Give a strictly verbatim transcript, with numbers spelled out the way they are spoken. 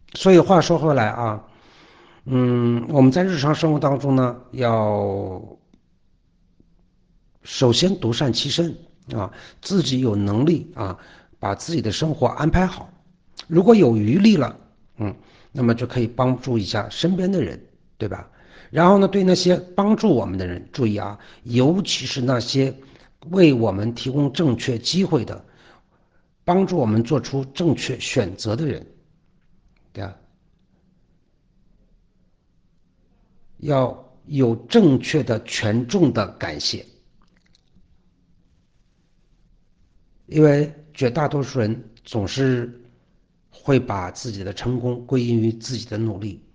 所以话说回来啊，嗯，我们在日常生活当中呢，要首先独善其身啊，自己有能力啊，把自己的生活安排好。如果有余力了，嗯，那么就可以帮助一下身边的人，对吧？然后呢，对那些帮助我们的人，注意啊，尤其是那些为我们提供正确机会的，帮助我们做出正确选择的人，对吧？要有正确的权重的感谢，因为绝大多数人总是会把自己的成功归因于自己的努力，